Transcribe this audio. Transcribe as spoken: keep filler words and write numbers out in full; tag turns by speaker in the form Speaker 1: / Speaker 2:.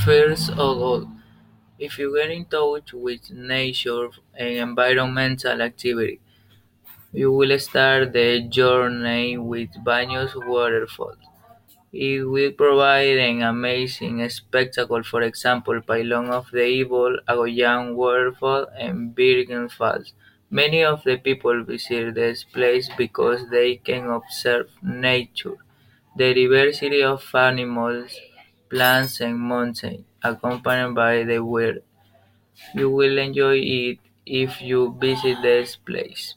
Speaker 1: First of all, if you get in touch with nature and environmental activity, you will start the journey with Baños Waterfall. It will provide an amazing spectacle, for example, Pylon of the Evil, Agoyan Waterfall, and Virgin Falls. Many of the people visit this place because they can observe nature, the diversity of animals, plants, and mountains, accompanied by the weather. You will enjoy it if you visit this place.